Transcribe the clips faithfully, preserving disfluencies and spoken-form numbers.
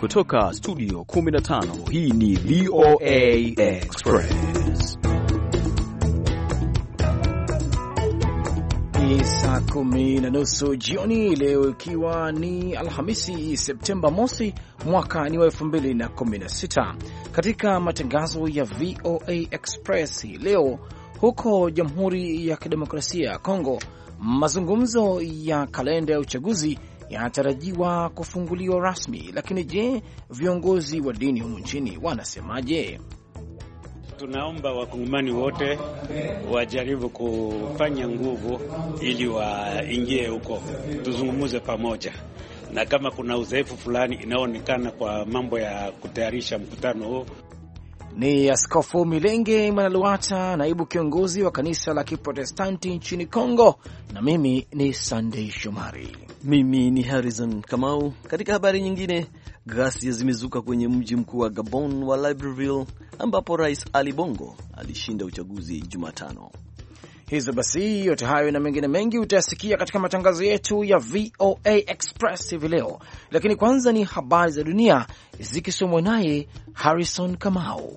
kutoka studio kumi na tano, hii ni V O A Express. Ni saa kumi na nusu jioni leo, ikiwa ni Alhamisi Septemba mosi mwaka ni wa elfu mbili na kumi na sita. Katika matangazo ya V O A Express hii leo, huko Jamhuri ya Kidemokrasia ya Kongo, mazungumzo ya kalenda ya uchaguzi yanatarajiwa kufunguliwa rasmi. Lakini je, viongozi wa dini humu nchini wanasemaje? Tunaomba wakongomani wote wajaribu kufanya nguvu ili waingie huko, tuzungumuze pamoja, na kama kuna udhaifu fulani inaonekana kwa mambo ya kutayarisha mkutano huu. Ni Askofu Milenge Mwanaluata, naibu kiongozi wa kanisa la Kiprotestanti nchini Kongo, na mimi ni Sunday Shomari. Mimi ni Harrison Kamau. Katika habari nyingine, ghasia zimezuka kwenye mji mkuu wa Gabon wa Libreville, ambapo Rais Ali Bongo alishinda uchaguzi Jumatano. Hizo basi, yote hayo na mengine mengi utayasikia katika matangazo yetu ya V O A Express hivi leo, lakini kwanza ni habari za dunia zikisomwa naye Harrison Kamau.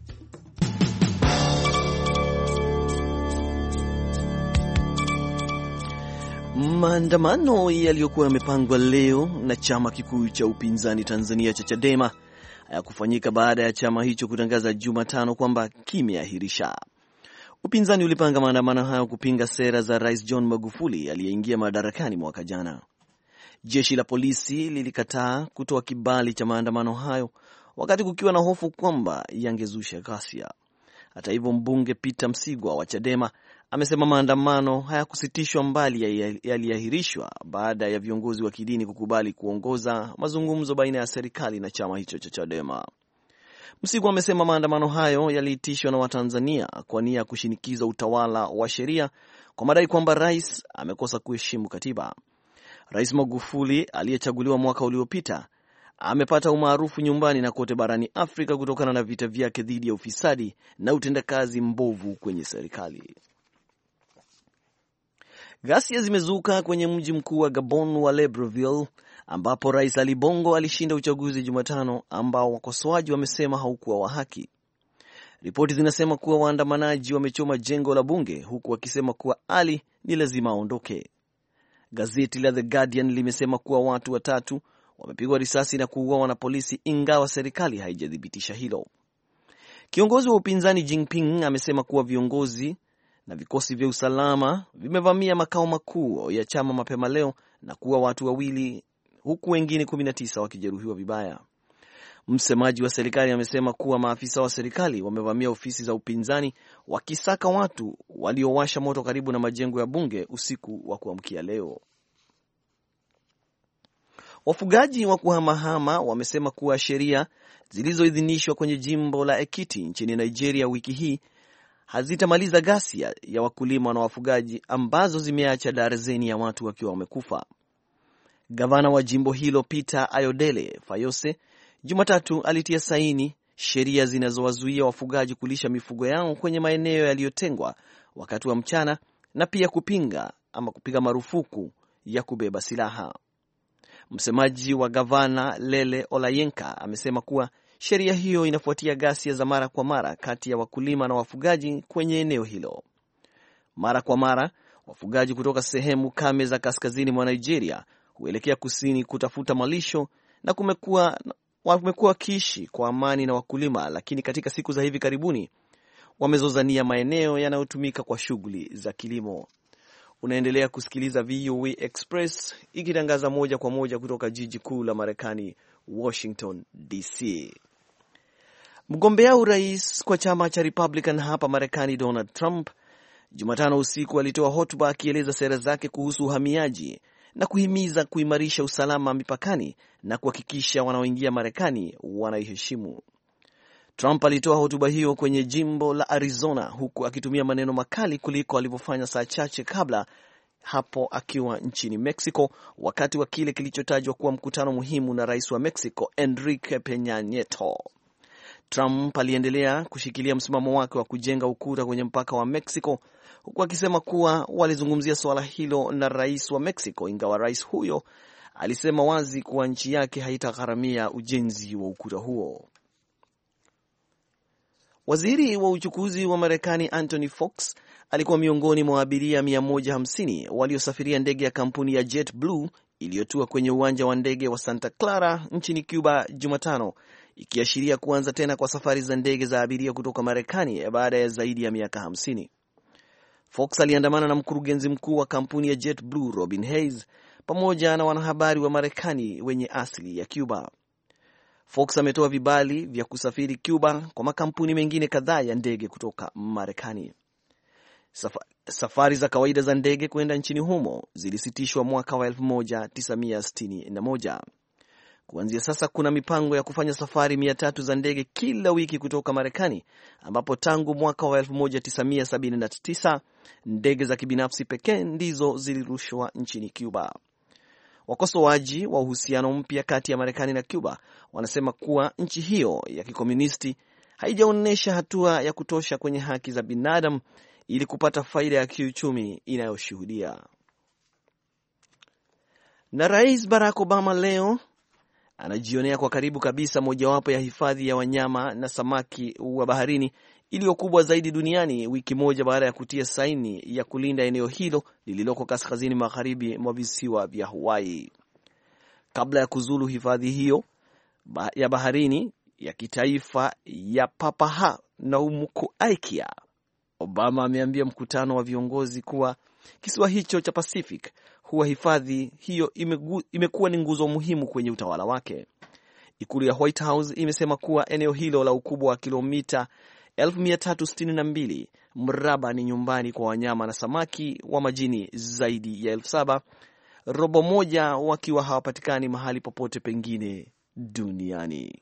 Maandamano yaliyokuwa yamepangwa leo na chama kikuu cha upinzani Tanzania cha Chadema hayakufanyika baada ya chama hicho kutangaza Jumatano kwamba kimeahirisha. Upinzani ulipanga maandamano hayo kupinga sera za Rais John Magufuli aliyeingia madarakani mwaka jana. Jeshi la polisi lilikataa kutoa kibali cha maandamano hayo wakati kukiwa na hofu kwamba yangezusha ghasia. Hata hivyo, mbunge Peter Msigwa wa Chadema amesema maandamano hayakusitishwa mbali yaliahirishwa baada ya viongozi wa kidini kukubali kuongoza mazungumzo baina ya serikali na chama hicho cha Chadema. Msigwa amesema maandamano hayo yaliitishwa na Watanzania kwa nia ya kushinikiza utawala wa sheria kwa madai kwamba rais amekosa kuheshimu katiba. Rais Magufuli aliyechaguliwa mwaka uliopita amepata umaarufu nyumbani na kote barani Afrika kutokana na vita vyake dhidi ya ufisadi na utendakazi mbovu kwenye serikali. Ghasia zimezuka kwenye mji mkuu wa Gabon wa Libreville, ambapo Rais Ali Bongo alishinda uchaguzi Jumatano ambao wakosoaji wamesema haukuwa wa haki. Ripoti zinasema kuwa waandamanaji wamechoma jengo la bunge, huku wakisema kuwa Ali ni lazima aondoke. Gazeti la The Guardian limesema kuwa watu watatu wamepigwa risasi na kuuawa na polisi, ingawa serikali haijathibitisha hilo. Kiongozi wa upinzani Jinping amesema kuwa viongozi na vikosi vya usalama vimevamia makao makuu ya chama mapema leo na kuua watu wawili, huku wengine kumi na tisa wakijeruhiwa vibaya. Msemaji wa serikali amesema kuwa maafisa wa serikali wamevamia ofisi za upinzani wakisaka watu waliowasha moto karibu na majengo ya bunge usiku wa kuamkia leo. Wafugaji wa kuhamahama wamesema kuwa sheria zilizoidhinishwa kwenye jimbo la Ekiti nchini Nigeria wiki hii hazitamaliza ghasia ya wakulima na wafugaji ambazo zimeacha darzeni ya watu wakiwa wamekufa. Gavana wa jimbo hilo Peter Ayodele Fayose Jumatatu alitia saini sheria zinazowazuia wafugaji kulisha mifugo yao kwenye maeneo yaliyotengwa wakati wa mchana na pia kupinga ama kupiga marufuku ya kubeba silaha. Msemaji wa gavana Lele Olayenka amesema kuwa sheria hiyo inafuatia ghasia za mara kwa mara kati ya wakulima na wafugaji kwenye eneo hilo. Mara kwa mara, wafugaji kutoka sehemu kame za kaskazini mwa Nigeria huelekea kusini kutafuta malisho na kumekuwa wamekuwa wakiishi kwa amani na wakulima, lakini katika siku za hivi karibuni wamezozania maeneo yanayotumika kwa shughuli za kilimo. Unaendelea kusikiliza V O A Express ikitangaza moja kwa moja kutoka jiji kuu la Marekani, Washington D C. Mgombea urais kwa chama cha Republican hapa Marekani, Donald Trump, Jumatano usiku alitoa hotuba akieleza sera zake kuhusu uhamiaji na kuhimiza kuimarisha usalama mipakani na kuhakikisha wanaoingia Marekani wanaiheshimu. Trump alitoa hotuba hiyo kwenye jimbo la Arizona huku akitumia maneno makali kuliko alivyofanya saa chache kabla hapo akiwa nchini Mexico wakati wa kile kilichotajwa kuwa mkutano muhimu na rais wa Mexico Enrique Peña Nieto. Trump aliendelea kushikilia msimamo wake wa kujenga ukuta kwenye mpaka wa Mexico huku akisema kuwa walizungumzia suala hilo na rais wa Mexico, ingawa rais huyo alisema wazi kuwa nchi yake haitagharamia ujenzi wa ukuta huo. Waziri wa uchukuzi wa Marekani Anthony Fox alikuwa miongoni mwa abiria mia moja hamsini waliosafiria ndege ya kampuni ya JetBlue iliyotua kwenye uwanja wa ndege wa Santa Clara nchini Cuba Jumatano, ikiashiria kuanza tena kwa safari za ndege za abiria kutoka Marekani baada ya zaidi ya miaka hamsini. Fox aliandamana na mkurugenzi mkuu wa kampuni ya JetBlue Robin Hayes pamoja na wanahabari wa Marekani wenye asili ya Cuba. Fox ametoa vibali vya kusafiri Cuba kwa makampuni mengine kadhaa ya ndege kutoka Marekani. Safari za kawaida za ndege kwenda nchini humo zilisitishwa mwaka wa elfu moja tisa mia sitini na moja. Kuanzia sasa kuna mipango ya kufanya safari mia tatu za ndege kila wiki kutoka Marekani, ambapo tangu mwaka wa elfu moja tisa mia sabini na tisa ndege za kibinafsi pekee ndizo zilirushwa nchini Cuba. Wakosoaji wa uhusiano mpya kati ya Marekani na Cuba wanasema kuwa nchi hiyo ya kikomunisti haijaonyesha hatua ya kutosha kwenye haki za binadamu ili kupata faida ya kiuchumi inayoshuhudia. Na Rais Barack Obama leo anajionea kwa karibu kabisa mojawapo ya hifadhi ya wanyama na samaki wa baharini iliyokubwa zaidi duniani, wiki moja baada ya kutia saini ya kulinda eneo hilo lililoko kaskazini magharibi mwa visiwa vya Hawaii. Kabla ya kuzulu hifadhi hiyo ya baharini ya kitaifa ya Papaha na Umukuaikia, Obama ameambia mkutano wa viongozi kuwa kisiwa hicho cha Pacific huwa hifadhi hiyo imekuwa ni nguzo muhimu kwenye utawala wake. Ikulu ya White House imesema kuwa eneo hilo la ukubwa wa kilomita elfu mia tatu sitini na mbili mraba ni nyumbani kwa wanyama na samaki wa majini zaidi ya elfu saba, robo moja wakiwa hawapatikani mahali popote pengine duniani.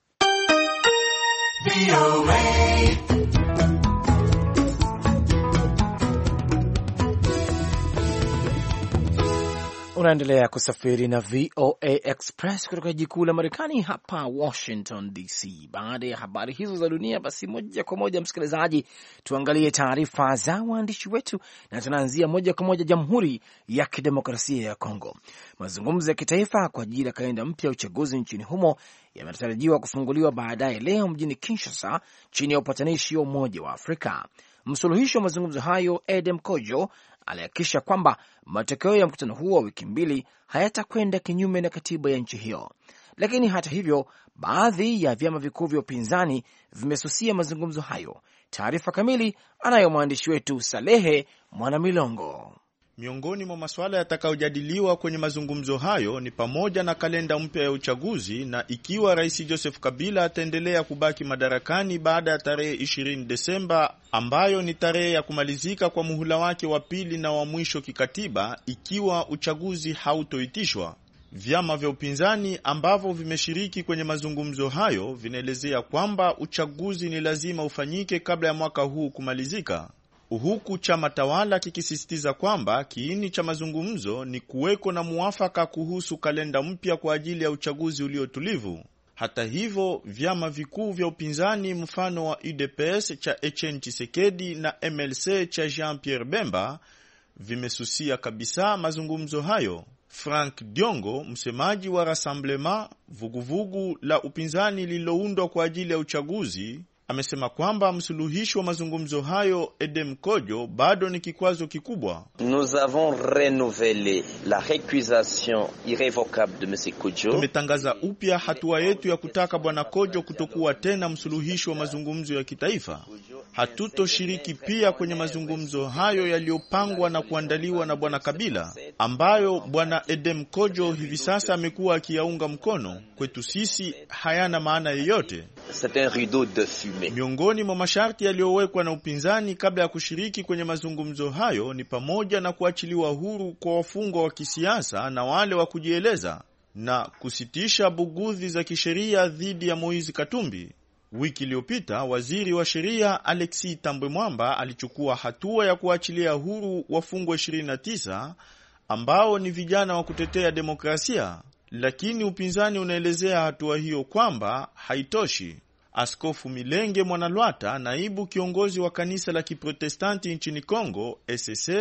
Unaendelea kusafiri na V O A Express kutoka jiji kuu la Marekani hapa Washington D C. Baada ya habari hizo za dunia, basi moja kwa moja msikilizaji, tuangalie taarifa za waandishi wetu, na tunaanzia moja kwa moja Jamhuri ya Kidemokrasia ya Kongo. Mazungumzo ya kitaifa kwa ajili ya kalenda mpya ya uchaguzi nchini humo yametarajiwa kufunguliwa baadaye leo mjini Kinshasa chini ya upatanishi wa Umoja wa Afrika. Msuluhishi wa mazungumzo hayo Edem Kojo alihakikisha kwamba matokeo ya mkutano huo wa wiki mbili hayatakwenda kinyume na katiba ya nchi hiyo. Lakini hata hivyo, baadhi ya vyama vikuu vya upinzani vimesusia mazungumzo hayo. Taarifa kamili anayo mwandishi wetu Salehe Mwanamilongo. Miongoni mwa masuala yatakayojadiliwa kwenye mazungumzo hayo ni pamoja na kalenda mpya ya uchaguzi na ikiwa Rais Joseph Kabila ataendelea kubaki madarakani baada ya tarehe ishirini Desemba, ambayo ni tarehe ya kumalizika kwa muhula wake wa pili na wa mwisho kikatiba ikiwa uchaguzi hautoitishwa. Vyama vya upinzani ambavyo vimeshiriki kwenye mazungumzo hayo vinaelezea kwamba uchaguzi ni lazima ufanyike kabla ya mwaka huu kumalizika, huku chama tawala kikisisitiza kwamba kiini cha mazungumzo ni kuweko na muafaka kuhusu kalenda mpya kwa ajili ya uchaguzi uliotulivu. Hata hivyo, vyama vikuu vya upinzani mfano wa U D P S cha Etienne Tshisekedi na M L C cha Jean-Pierre Bemba vimesusia kabisa mazungumzo hayo. Frank Diongo, msemaji wa Rassemblement, vuguvugu la upinzani lililoundwa kwa ajili ya uchaguzi, amesema kwamba msuluhishi wa mazungumzo hayo Edem Kojo bado ni kikwazo kikubwa. Nous avons renouvelé la récusation irrévocable de monsieur Kojo. Tumetangaza upya hatua yetu ya kutaka bwana Kojo kutokuwa tena msuluhishi wa mazungumzo ya kitaifa. Hatutoshiriki pia kwenye mazungumzo hayo yaliyopangwa na kuandaliwa na bwana Kabila, ambayo bwana Edem Kojo hivi sasa amekuwa akiyaunga mkono. Kwetu sisi hayana maana yoyote. C'est un rideau de fumée. Miongoni mwa masharti yaliyowekwa na upinzani kabla ya kushiriki kwenye mazungumzo hayo ni pamoja na kuachiliwa huru kwa wafungwa wa kisiasa na wale wa kujieleza na kusitisha bugudhi za kisheria dhidi ya Moizi Katumbi. Wiki iliyopita, waziri wa sheria Alexis Tambwe Mwamba alichukua hatua ya kuachilia huru wafungwa ishirini na tisa ambao ni vijana wa kutetea demokrasia, lakini upinzani unaelezea hatua hiyo kwamba haitoshi. Askofu Milenge Mwanalwata, naibu kiongozi wa kanisa la Kiprotestanti nchini Kongo S S C,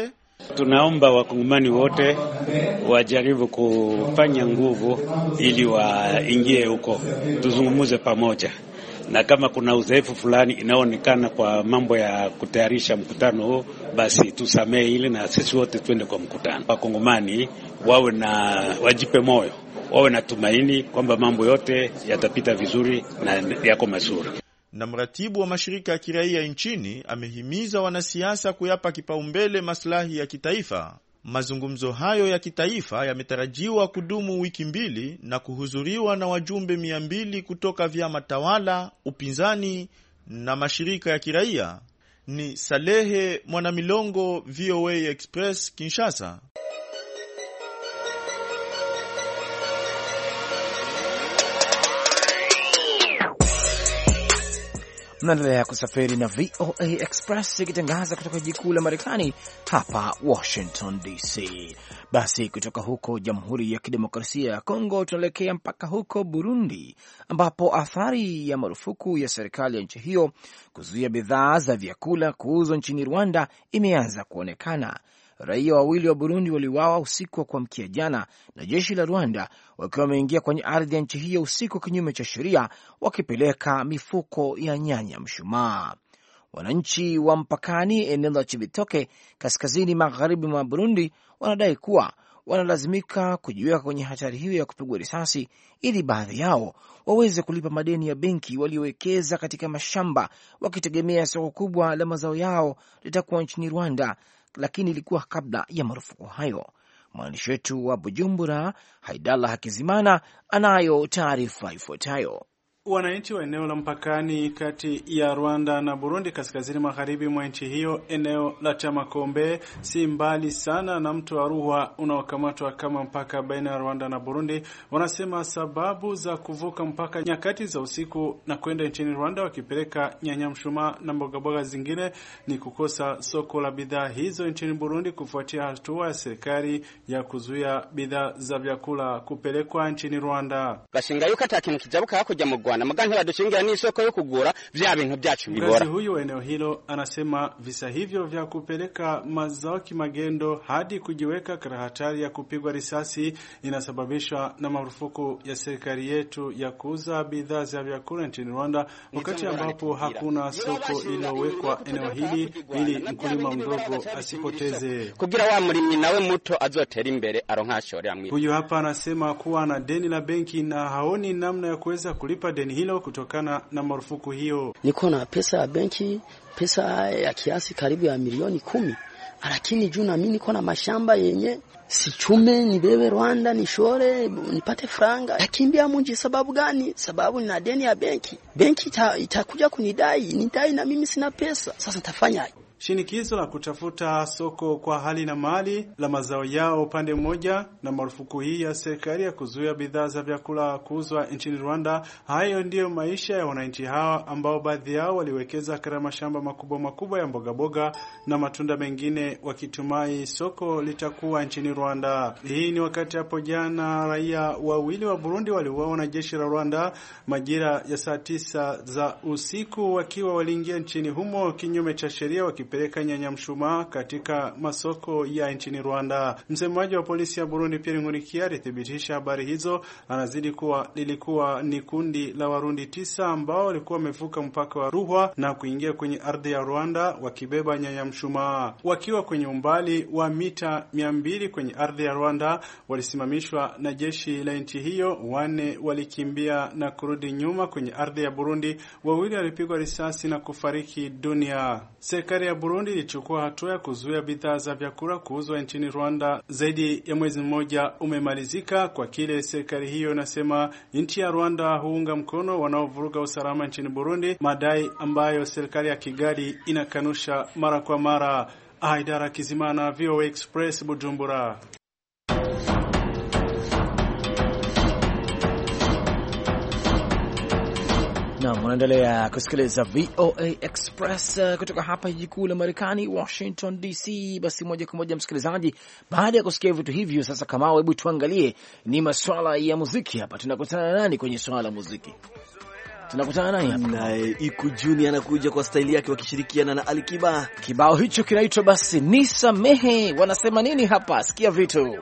Tunaomba wakongomani wote wajaribu kufanya nguvu ili waingie huko, tuzungumuze pamoja, na kama kuna udhaifu fulani inaonekana kwa mambo ya kutayarisha mkutano huu, basi tusamee ile na sisi wote twende kwa mkutano. Wakongomani wawe na wajipe moyo, wawe na tumaini kwamba mambo yote yatapita vizuri na yako mazuri. Na mratibu wa mashirika ya kiraia nchini amehimiza wanasiasa kuyapa kipaumbele maslahi ya kitaifa. Mazungumzo hayo ya kitaifa yametarajiwa kudumu wiki mbili na kuhudhuriwa na wajumbe mia mbili kutoka vyama tawala, upinzani na mashirika ya kiraia. Ni Salehe Mwanamilongo, V O A Express, Kinshasa. Mnaendelea kusafiri na V O A Express ikitangaza kutoka jikuu la Marekani hapa Washington D C. Basi kutoka huko Jamhuri ya Kidemokrasia ya Kongo tunaelekea mpaka huko Burundi, ambapo athari ya marufuku ya serikali ya nchi hiyo kuzuia bidhaa za vyakula kuuzwa nchini Rwanda imeanza kuonekana. Raia wawili wa Burundi waliuawa usiku wa kuamkia jana na jeshi la Rwanda wakiwa wameingia kwenye ardhi ya nchi hiyo usiku kinyume cha sheria, wakipeleka mifuko ya nyanya mshumaa. Wananchi wa mpakani eneo la Chibitoke kaskazini magharibi mwa Burundi wanadai kuwa wanalazimika kujiweka kwenye hatari hiyo ya kupigwa risasi ili baadhi yao waweze kulipa madeni ya benki waliowekeza katika mashamba, wakitegemea soko kubwa la mazao yao litakuwa nchini Rwanda, lakini ilikuwa kabla ya marufuku hayo. Mwandishi wetu wa Bujumbura, Haidala Hakizimana, anayo taarifa ifuatayo. Wananchi wa eneo la mpakani kati ya Rwanda na Burundi kaskazini magharibi mwa nchi hiyo, eneo la Chamakombe, si mbali sana na mto wa Ruhwa unaokamatwa kama mpaka baina ya Rwanda na Burundi, wanasema sababu za kuvuka mpaka nyakati za usiku na kwenda nchini Rwanda wakipeleka nyanya mshumaa na mboga zingine ni kukosa soko la bidhaa hizo nchini Burundi kufuatia hatua ya serikali ya kuzuia bidhaa za vyakula kupelekwa nchini Rwanda. Bashinga yuko atakintu kijabuka hakuja mu Rwanda magani badushingira ni soko yo kugura vya bintu byacu bibora. Mkazi huyu wa eneo hilo anasema visa hivyo vya kupeleka mazao kimagendo hadi kujiweka katika hatari ya kupigwa risasi inasababishwa na marufuku ya serikali yetu ya kuuza bidhaa za vyakula nchini Rwanda, wakati ambapo hakuna soko lililowekwa eneo hili ili mkulima mdogo asipoteze. Kugira wa murimyi nawe muto azotera imbere aronka shore amwe. Huyu hapa anasema kuwa na deni la benki na haoni namna ya kuweza kulipa deni hilo kutokana na marufuku hiyo. Niko na pesa ya benki, pesa ya kiasi karibu ya milioni kumi. Lakini juu na mimi niko na mashamba yenye sichume nibebe Rwanda nishore nipate franga. Nakimbia munji sababu gani? Sababu nina deni ya benki. Benki ita, itakuja kunidai, nidai na mimi sina pesa. Sasa nitafanya shinikizo la kutafuta soko kwa hali na mali la mazao yao upande mmoja na marufuku hii ya serikali ya kuzuia bidhaa za vyakula kuuzwa nchini Rwanda. Hayo ndiyo maisha ya wananchi hawa ambao baadhi yao waliwekeza katika mashamba makubwa makubwa ya mboga boga na matunda mengine wakitumai soko litakuwa nchini Rwanda. Hii ni wakati hapo jana raia wawili wa Burundi waliuawa na jeshi la Rwanda majira ya saa tisa za usiku wakiwa waliingia nchini humo kinyume cha sheria waki peleka nyanya mshumaa katika masoko ya nchini Rwanda. Msemaji wa polisi ya Burundi Pierre Nkurikiye alithibitisha habari hizo, anazidi kuwa lilikuwa ni kundi la Warundi tisa ambao walikuwa wamevuka mpaka wa Ruhwa na kuingia kwenye ardhi ya Rwanda wakibeba nyanya mshumaa. Wakiwa kwenye umbali wa mita mia mbili kwenye ardhi ya Rwanda walisimamishwa na jeshi la nchi hiyo, wane walikimbia na kurudi nyuma kwenye ardhi ya Burundi, wawili walipigwa risasi na kufariki dunia. Serikali ya Burundi ilichukua hatua ya kuzuia bidhaa za vyakula kuuzwa nchini Rwanda. Zaidi ya mwezi mmoja umemalizika kwa kile serikali hiyo inasema nchi ya Rwanda huunga mkono wanaovuruga usalama nchini Burundi, madai ambayo serikali ya Kigali inakanusha mara kwa mara. Haidara Kizimana, V O A Express, Bujumbura. Na mnaendelea kusikiliza V O A Express uh, kutoka hapa jiji kuu la Marekani, Washington D C. Basi moja kwa moja msikilizaji, baada ya kusikia vitu hivyo, sasa kama hebu tuangalie ni masuala ya muziki hapa. Tunakutana nani kwenye swala la muziki? tunakutana naye hapa. Naye Iku Junior anakuja kwa staili yake wakishirikiana na Alikiba. Kibao hicho kinaitwa basi Nisamehe. Wanasema nini hapa? Sikia vitu.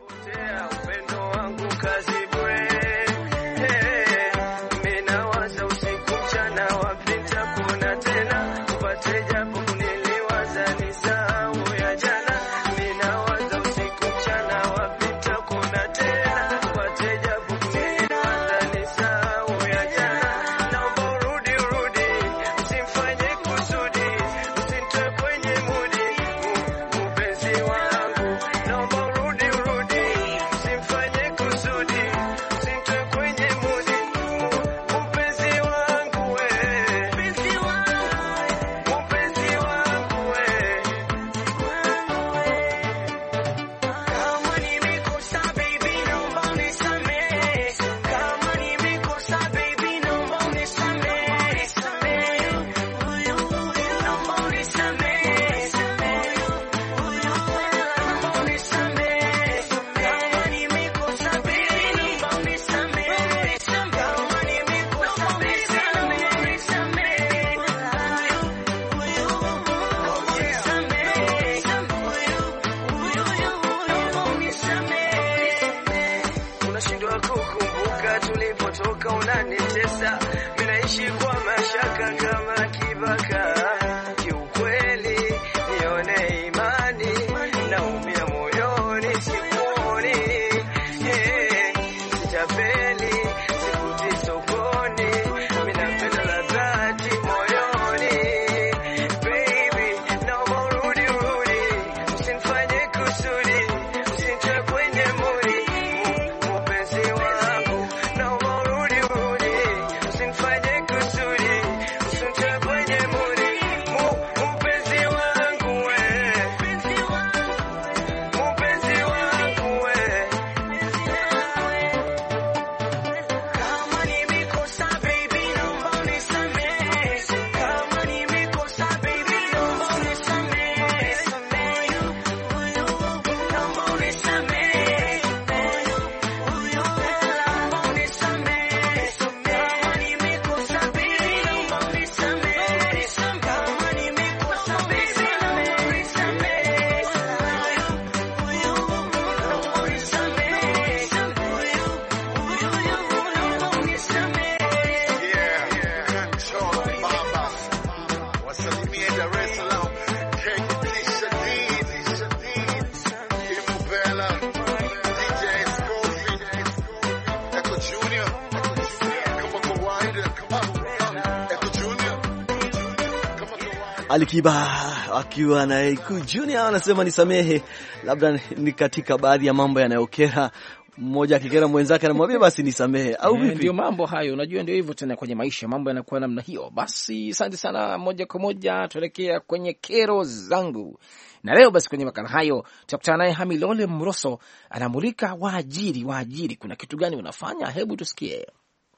Alikiba akiwa na Iku Junior anasema nisamehe. Labda ni katika baadhi ya mambo yanayokera, mmoja akikera mwenzake anamwambia basi nisamehe, au vipi? Ndio mambo hayo, unajua ndio hivyo tena kwenye maisha, mambo yanakuwa namna hiyo. Basi asante sana, moja kwa moja tuelekea kwenye kero zangu. Na leo basi kwenye makala hayo tutakutana naye Hamilole Mroso, anamulika waajiri. Waajiri, kuna kitu gani unafanya? Hebu tusikie.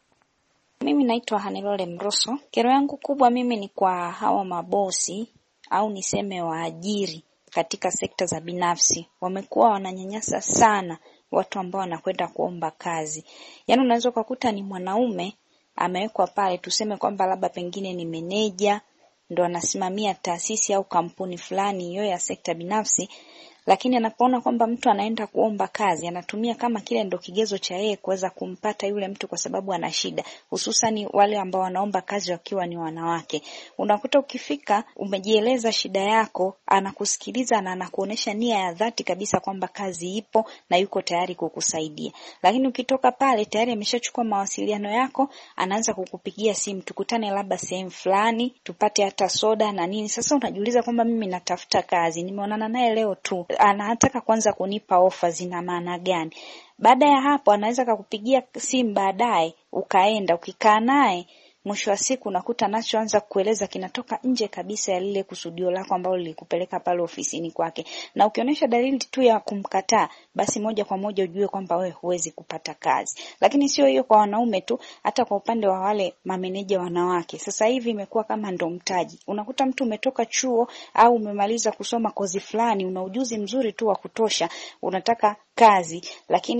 Mimi naitwa Hanilole Mroso. Kero yangu kubwa mimi ni kwa hawa mabosi au niseme waajiri katika sekta za binafsi. Wamekuwa wananyanyasa sana watu ambao wanakwenda kuomba kazi. Yaani unaweza kukuta ni mwanaume amewekwa pale, tuseme kwamba labda pengine ni meneja, ndo anasimamia taasisi au kampuni fulani hiyo ya sekta binafsi, lakini anapoona kwamba mtu anaenda kuomba kazi, anatumia kama kile ndo kigezo cha yeye kuweza kumpata yule mtu kwa sababu ana shida, hususan wale ambao wanaomba kazi wakiwa ni wanawake. Unakuta ukifika umejieleza shida yako, anakusikiliza na anakuonesha nia ya dhati kabisa kwamba kazi ipo na yuko tayari kukusaidia. Lakini ukitoka pale tayari ameshachukua mawasiliano yako, anaanza kukupigia simu, tukutane labda sehemu fulani, tupate hata soda na nini. Sasa unajiuliza kwamba mimi natafuta kazi, nimeonana naye leo tu, anataka kwanza kunipa ofa, zina maana gani? Baada ya hapo anaweza kukupigia simu baadaye, ukaenda ukikaa naye, mwisho wa siku unakuta anachoanza kueleza kinatoka nje kabisa ya lile kusudio lako ambalo lilikupeleka pale ofisini kwake. Na ukionyesha dalili tu ya kumkataa, basi moja kwa moja ujue kwamba wewe huwezi kupata kazi. Lakini sio hiyo kwa wanaume tu, hata kwa upande wa wale mameneja wanawake. Sasa hivi imekuwa kama ndo mtaji. Unakuta mtu umetoka chuo au umemaliza kusoma kozi fulani, una ujuzi mzuri tu wa kutosha, unataka kazi, lakini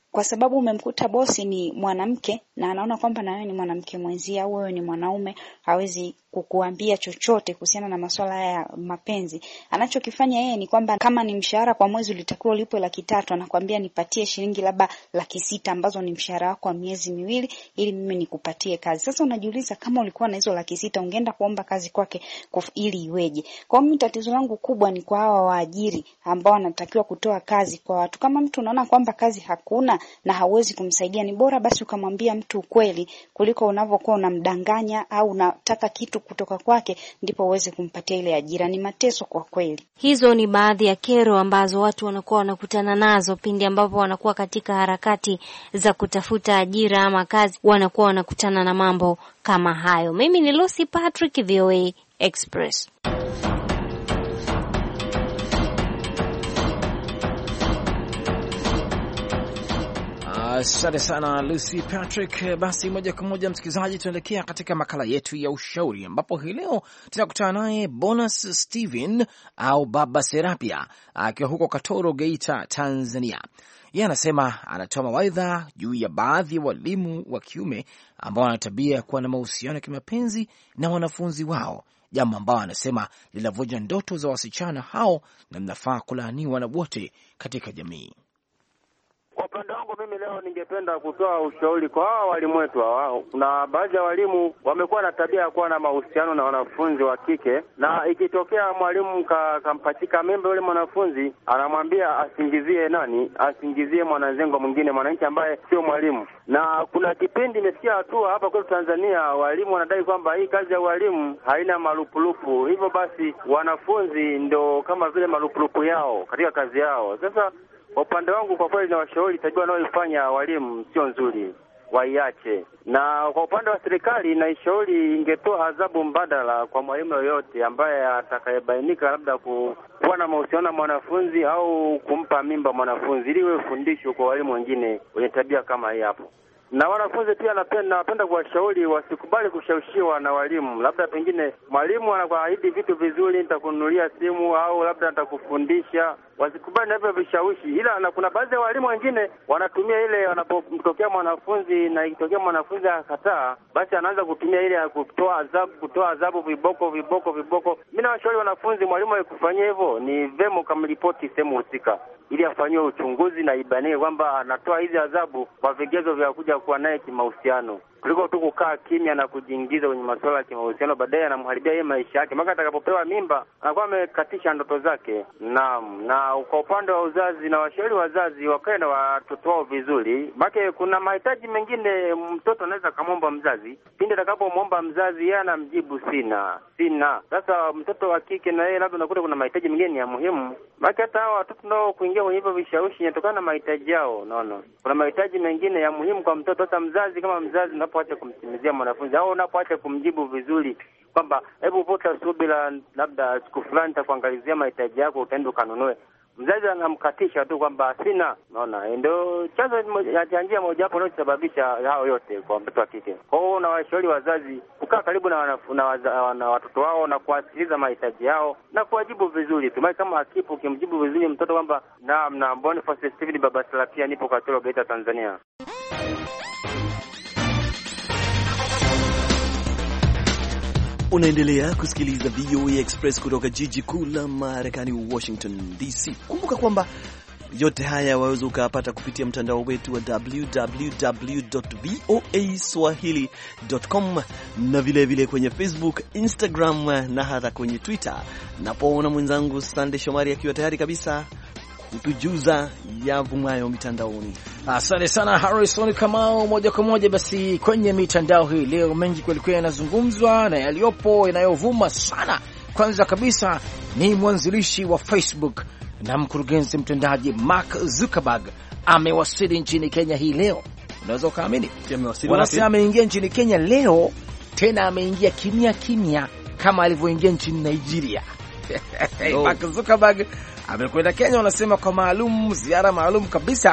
kwa sababu umemkuta bosi ni mwanamke na anaona kwamba na wewe ni mwanamke mwenzia au wewe ni mwanaume, hawezi kukuambia chochote kuhusiana na masuala ya mapenzi. Anachokifanya yeye ni kwamba kama ni mshahara kwa mwezi ulitakiwa ulipwe laki tatu, anakuambia nipatie shilingi labda laki sita ambazo ni mshahara wako wa miezi miwili ili mimi nikupatie kazi. Sasa unajiuliza kama ulikuwa na hizo laki sita ungeenda kuomba kazi kwake ili iweje? Kwa mimi tatizo langu kubwa ni kwa hawa waajiri ambao wanatakiwa kutoa kazi kwa watu. Kama mtu unaona kwamba kazi hakuna na hauwezi kumsaidia, ni bora basi ukamwambia mtu ukweli kuliko unavyokuwa unamdanganya au unataka kitu kutoka kwake ndipo uweze kumpatia ile ajira. Ni mateso kwa kweli. Hizo ni baadhi ya kero ambazo watu wanakuwa wanakutana nazo pindi ambapo wanakuwa katika harakati za kutafuta ajira ama kazi, wanakuwa wanakutana na mambo kama hayo. Mimi ni Lucy Patrick, V O A Express. Asante sana Lucy Patrick. Basi moja kwa moja msikilizaji, tunaelekea katika makala yetu ya ushauri, ambapo hii leo tunakutana naye Bonus Steven au Baba Serapia akiwa huko Katoro, Geita, Tanzania. Yeye anasema anatoa mawaidha juu ya baadhi ya walimu wa kiume ambao wana tabia ya kuwa na mahusiano ya kimapenzi na wanafunzi wao, jambo ambao anasema linavunja ndoto za wasichana hao na mnafaa kulaaniwa na wote katika jamii. Kwa upande wangu mimi leo ningependa kutoa ushauri kwa hao walimu wetu hao. Kuna baadhi ya walimu wamekuwa na tabia ya kuwa na mahusiano na wanafunzi wa kike, na ikitokea mwalimu kampatika mimba yule mwanafunzi, anamwambia asingizie nani? Asingizie mwanazengo mwingine, mwananchi ambaye sio mwalimu. Na kuna kipindi nimesikia hatua hapa kwetu Tanzania, walimu wanadai kwamba hii kazi ya walimu haina malupulupu. Hivyo basi wanafunzi ndo kama vile malupulupu yao katika kazi yao. Sasa kwa upande wangu kwa kweli na washauri tabia wanaoifanya walimu sio nzuri, waiache. Na kwa upande wa serikali na ishauri ingetoa adhabu mbadala kwa mwalimu yoyote ambaye atakayebainika labda kuwa na mahusiano na mwanafunzi au kumpa mimba mwanafunzi, ili iwe fundisho kwa walimu wengine wenye tabia kama hii hapo. Na wanafunzi pia napenda napenda kuwashauri wasikubali kushawishiwa na walimu. Labda pengine mwalimu anakuahidi vitu vizuri, nitakununulia simu au labda nitakufundisha. Wasikubali na hivyo vishawishi. Ila na kuna baadhi ya walimu wengine wanatumia ile, wanapomtokea mwanafunzi na ikitokea mwanafunzi akakataa, basi anaanza kutumia ile ya kutoa adhabu, kutoa adhabu, viboko viboko viboko. Mimi nawashauri wanafunzi, mwalimu akifanyia hivyo ni vema kumripoti sehemu husika ili afanywe uchunguzi na ibanike kwamba anatoa hizi adhabu kwa vigezo vya kuja kuwa naye kimahusiano, kuliko tu kukaa kimya na kujiingiza kwenye masuala ya kimahusiano, baadaye anamharibia yeye maisha yake, mpaka atakapopewa mimba anakuwa amekatisha ndoto zake. Naam. Na kwa upande wa uzazi, na washauri wazazi wakae na watoto wao vizuri, maana kuna mahitaji mengine mtoto anaweza kumwomba mzazi, pindi atakapomwomba mzazi yeye anamjibu sina sina. Sasa mtoto wa kike na yeye labda unakuta kuna mahitaji mengine ya muhimu, maana hata hao watoto nao kuingia kwenye hivyo vishawishi inatokana na mahitaji yao. Unaona, kuna mahitaji mengine ya muhimu kwa mtoto. Sasa mzazi kama mzazi unapoacha kumtimizia mwanafunzi au unapoacha kumjibu vizuri kwamba hebu vuta subira, labda siku fulani nitakuangalizia mahitaji yako, utaenda kanunue, mzazi anamkatisha tu kwamba sina. Unaona, ndio chanzo cha njia moja hapo inayosababisha hao yote kwa mtoto wa kike. Kwa hiyo na washauri wazazi kukaa karibu na, na, na, na watoto wao na kuwasikiliza mahitaji yao na kuwajibu vizuri. Tumai kama akipo ukimjibu vizuri mtoto kwamba naam, na Boniface Steven Baba Serapia, nipo Katoro, Geita, Tanzania. Unaendelea kusikiliza V O A Express kutoka jiji kuu la Marekani, Washington D C. Kumbuka kwamba yote haya waweza ukapata kupitia mtandao wetu wa w w w dot voa swahili dot com na vile vile kwenye Facebook, Instagram na hata kwenye Twitter. Napoona mwenzangu Sande Shomari akiwa tayari kabisa kutujuza yavumayo mitandaoni. Asante sana Harrison Kamau. Moja kwa moja basi kwenye mitandao hii leo, mengi kweli yanazungumzwa na yaliyopo yanayovuma sana. Kwanza kabisa ni mwanzilishi wa Facebook na mkurugenzi mtendaji Mark Zuckerberg amewasili nchini Kenya hii leo. Unaweza ukaamini? Wanasema ameingia nchini Kenya leo, tena ameingia kimya kimya kama alivyoingia nchini Nigeria. Mark Zuckerberg amekwenda Kenya, wanasema kwa maalum, ziara maalum kabisa,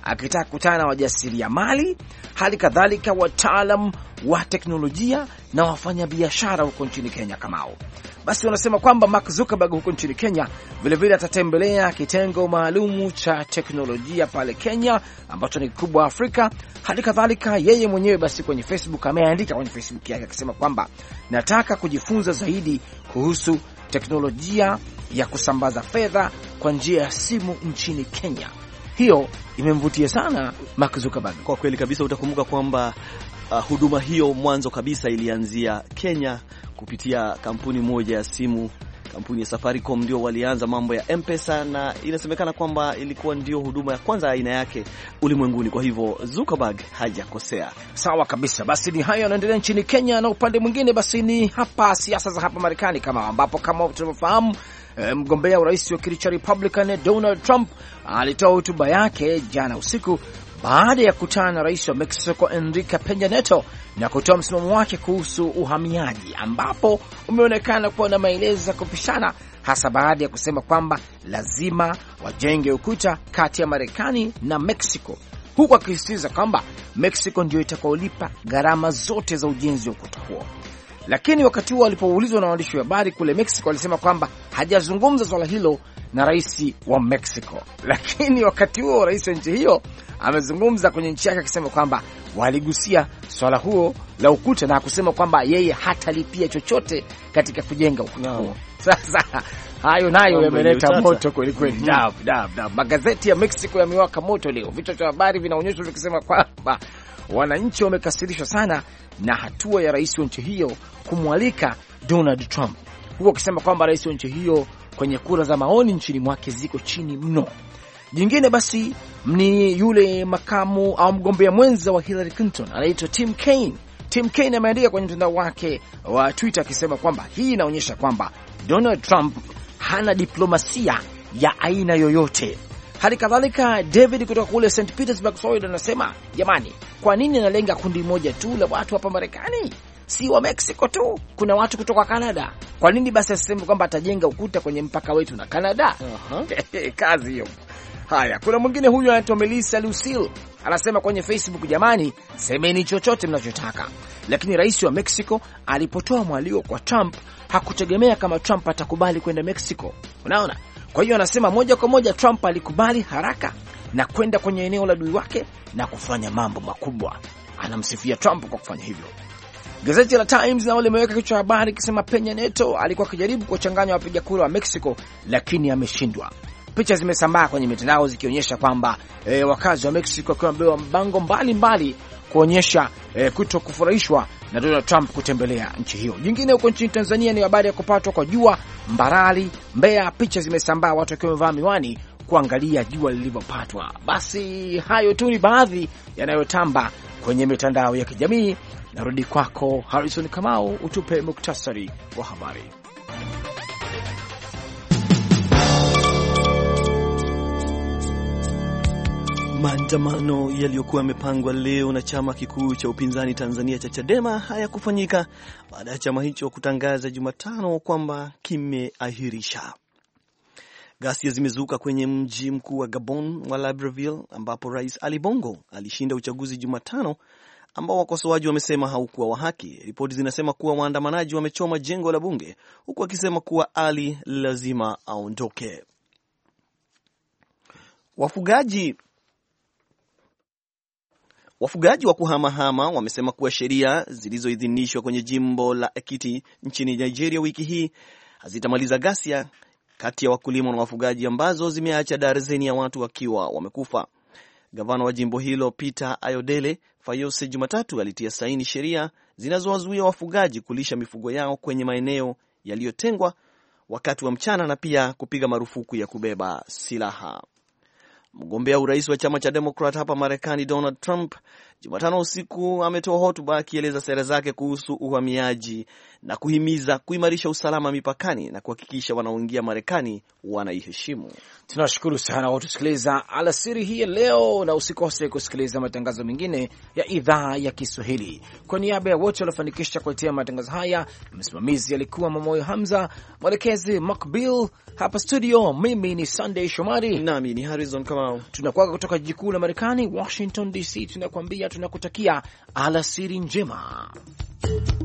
akitaka kukutana na wajasiriamali, hali kadhalika wataalam wa teknolojia na wafanyabiashara huko nchini Kenya kamao. Basi wanasema kwamba Mark Zuckerberg huko nchini Kenya vilevile atatembelea kitengo maalumu cha teknolojia pale Kenya ambacho ni kikubwa Afrika. Hali kadhalika yeye mwenyewe basi kwenye Facebook ameandika kwenye Facebook yake akisema kwamba nataka kujifunza zaidi kuhusu teknolojia ya kusambaza fedha kwa njia ya simu nchini Kenya. Hiyo imemvutia sana Mark Zuckerberg. Kwa kweli kabisa, utakumbuka kwamba uh, huduma hiyo mwanzo kabisa ilianzia Kenya kupitia kampuni moja ya simu, kampuni ya Safaricom ndio walianza mambo ya M-Pesa, na inasemekana kwamba ilikuwa ndio huduma ya kwanza aina yake ulimwenguni. Kwa hivyo Zuckerberg hajakosea. Sawa kabisa. Basi ni hayo yanaendelea nchini Kenya, na upande mwingine basi ni hapa siasa za hapa Marekani, kama ambapo kama tunavyofahamu mgombea urais wa kiti cha Republican Donald Trump alitoa hotuba yake jana usiku baada ya kukutana na rais wa Mexico Enrique Peña Nieto na kutoa msimamo wake kuhusu uhamiaji, ambapo umeonekana kuwa na maelezo ya kupishana, hasa baada ya kusema kwamba lazima wajenge ukuta kati ya Marekani na Mexico, huku akisisitiza kwamba Mexico ndio itakaolipa gharama zote za ujenzi wa ukuta huo. Lakini wakati huo alipoulizwa na waandishi wa habari kule Mexico, alisema kwamba hajazungumza swala hilo na rais wa Mexico. Lakini wakati huo rais wa nchi hiyo amezungumza kwenye nchi yake akisema kwamba waligusia swala huo la ukuta na kusema kwamba yeye hatalipia chochote katika kujenga ukuta huo. No. Sasa hayo nayo yameleta moto kweli kweli. Dab dab dab. Magazeti ya Mexico yamewaka moto leo. Vichwa vya habari vinaonyesha vikisema kwamba wananchi wamekasirishwa sana na hatua ya rais wa nchi hiyo kumwalika Donald Trump, huko akisema kwamba rais wa nchi hiyo kwenye kura za maoni nchini mwake ziko chini mno. Jingine basi ni yule makamu au mgombea mwenza wa Hillary Clinton anaitwa Tim Kaine. Tim Kaine ameandika kwenye mtandao wake wa Twitter akisema kwamba hii inaonyesha kwamba Donald Trump hana diplomasia ya aina yoyote. Hali kadhalika David kutoka kule Saint Petersburg, Florida anasema, jamani, kwa nini analenga kundi moja tu la watu hapa Marekani? Si wa Mexico tu, kuna watu kutoka Canada. Kwa nini basi aseme kwamba atajenga ukuta kwenye mpaka wetu na Canada? Uh-huh. Kazi hiyo. Haya, kuna mwingine huyu anaitwa Melissa Lucille anasema kwenye Facebook, jamani, semeni chochote mnachotaka. Lakini rais wa Mexico alipotoa mwaliko kwa Trump hakutegemea kama Trump atakubali kwenda Mexico. Unaona? Kwa hiyo anasema moja kwa moja Trump alikubali haraka na kwenda kwenye eneo la adui wake na kufanya mambo makubwa. Anamsifia Trump kwa kufanya hivyo. Gazeti la Times nao limeweka kichwa habari kisema Peña Nieto alikuwa akijaribu kuchanganya wapiga kura wa Mexico lakini ameshindwa. Picha zimesambaa kwenye mitandao zikionyesha kwamba e, wakazi wa Mexico wakiwa wamebewa mbango mbalimbali kuonyesha e, kuto kufurahishwa na Donald Trump kutembelea nchi hiyo. Jingine huko nchini Tanzania ni habari ya kupatwa kwa jua Mbarali, Mbeya. Picha zimesambaa watu wakiwa wamevaa miwani kuangalia jua lilivyopatwa. Basi hayo tu ni baadhi yanayotamba kwenye mitandao ya kijamii. Narudi kwako Harrison Kamau, utupe muktasari wa habari. Maandamano yaliyokuwa yamepangwa leo na chama kikuu cha upinzani Tanzania cha Chadema hayakufanyika baada ya chama hicho kutangaza Jumatano kwamba kimeahirisha. Ghasia zimezuka kwenye mji mkuu wa Gabon wa Libreville ambapo Rais Ali Bongo alishinda uchaguzi Jumatano ambao wakosoaji wamesema haukuwa wa haki. Ripoti zinasema kuwa waandamanaji wamechoma jengo la bunge huku wakisema kuwa Ali lazima aondoke. Wafugaji Wafugaji wa kuhamahama wamesema kuwa sheria zilizoidhinishwa kwenye jimbo la Ekiti nchini Nigeria wiki hii hazitamaliza ghasia kati ya wakulima na wafugaji ambazo zimeacha darzeni ya watu wakiwa wamekufa. Gavana wa jimbo hilo Peter Ayodele Fayose Jumatatu alitia saini sheria zinazowazuia wafugaji kulisha mifugo yao kwenye maeneo yaliyotengwa wakati wa mchana na pia kupiga marufuku ya kubeba silaha. Mgombea urais wa chama cha Democrat hapa Marekani Donald Trump Jumatano usiku ametoa hotuba akieleza sera zake kuhusu uhamiaji na kuhimiza kuimarisha usalama mipakani na kuhakikisha wanaoingia Marekani wanaiheshimu. Tunashukuru sana kwa kusikiliza alasiri hii leo, na usikose kusikiliza matangazo mengine ya idhaa ya Kiswahili. Kwa niaba ya wote waliofanikisha kuletea matangazo haya, msimamizi alikuwa Mamoyo Hamza, mwelekezi Macbill, hapa studio mimi ni Sunday Shomari nami ni Harrison Kamau. Tunakuaga kutoka jiji kuu la Marekani, Washington D C. Tunakuambia tunakutakia alasiri njema.